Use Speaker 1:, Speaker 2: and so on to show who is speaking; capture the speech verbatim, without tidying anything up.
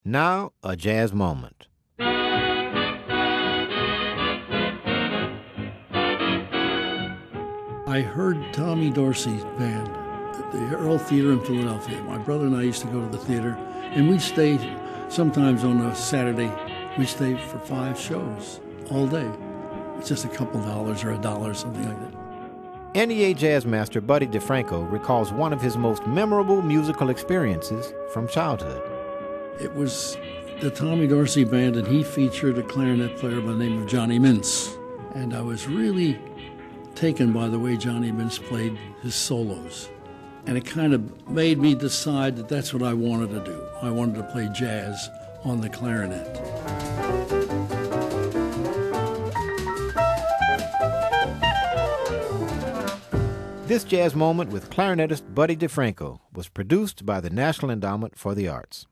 Speaker 1: Now, a jazz moment.
Speaker 2: I heard Tommy Dorsey's band at the Earl Theater in Philadelphia. My brother and I used to go to the theater, and we'd stay sometimes on a Saturday. We'd stay for five shows all day. It's just a couple dollars or a dollar, something like that.
Speaker 1: N E A jazz master Buddy DeFranco recalls one of his most memorable musical experiences from childhood.
Speaker 2: It was the Tommy Dorsey band, and he featured a clarinet player by the name of Johnny Mintz. And I was really taken by the way Johnny Mintz played his solos. And it kind of made me decide that that's what I wanted to do. I wanted to play jazz on the clarinet.
Speaker 1: This jazz moment with clarinetist Buddy DeFranco was produced by the National Endowment for the Arts.